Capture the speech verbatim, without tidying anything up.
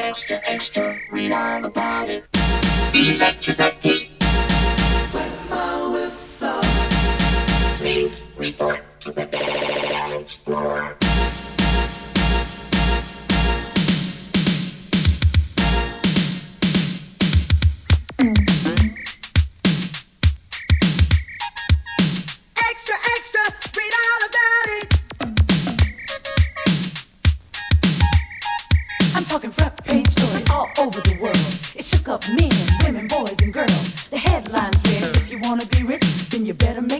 extra, extra, read all about it. Electricity. With my whistle. Please report to the dance floor. Extra, extra, read all about it. I'm talking front page story all over the world. It shook up men, women, boys, and girls. The headlines read, if you wanna be rich, then you better make